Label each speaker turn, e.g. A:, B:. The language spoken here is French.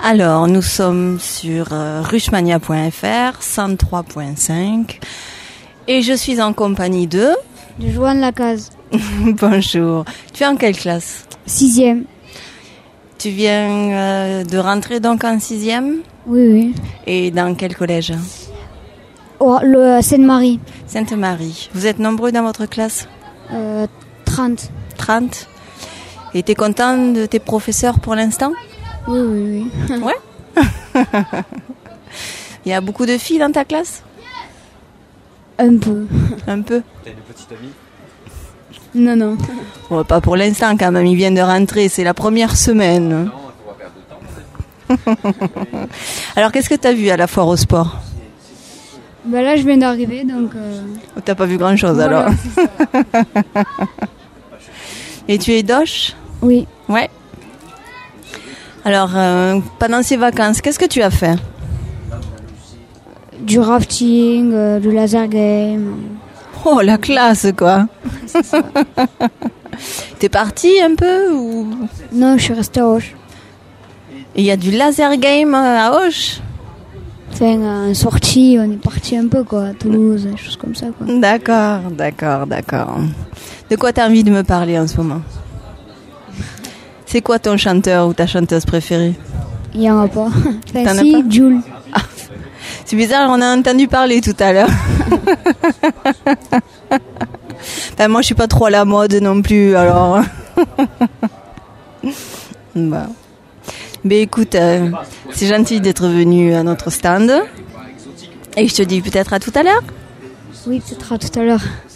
A: Alors, nous sommes sur ruchmania.fr, 103.5 et je suis en compagnie de...
B: Joanne Lacaze.
A: Bonjour. Tu es en quelle classe?
B: 6e.
A: Tu viens de rentrer donc en 6e?
B: Oui.
A: Et dans quel collège?
B: Le Sainte-Marie.
A: Sainte-Marie. Vous êtes nombreux dans votre classe?
B: 30.
A: 30. Et tu es content de tes professeurs pour l'instant?
B: Oui.
A: Ouais. Il y a beaucoup de filles dans ta classe?
B: Un peu.
A: Un peu.
C: T'as une petite amie?
B: Non.
A: Bon, pas pour l'instant quand même, ils viennent de rentrer, c'est la première semaine.
C: Non, on va perdre de temps.
A: Alors qu'est-ce que tu as vu à la foire au sport?
B: Là, je viens d'arriver, donc...
A: T'as pas vu grand-chose
B: voilà,
A: alors?
B: c'est ça.
A: Et tu es doche?
B: Oui.
A: Ouais. Alors, pendant ces vacances, qu'est-ce que tu as fait?
B: Du rafting, du laser game.
A: Oh, la classe quoi!
B: C'est ça.
A: T'es parti un peu ou...
B: Non, je suis restée à Auch.
A: Il y a du laser game à Auch?
B: Enfin, en sortie, on est parti un peu, quoi, à Toulouse, des choses comme ça, quoi.
A: D'accord. De quoi t'as envie de me parler en ce moment? C'est quoi ton chanteur ou ta chanteuse préférée?
B: Il n'y en a pas. Enfin,
A: T'en as
B: si,
A: pas?
B: Jules.
A: C'est bizarre, on a entendu parler tout à l'heure. Moi, je suis pas trop à la mode non plus, alors. Bah. Mais écoute, c'est gentil d'être venu à notre stand. Et je te dis peut-être à tout à l'heure.
B: Oui, peut-être à tout à l'heure.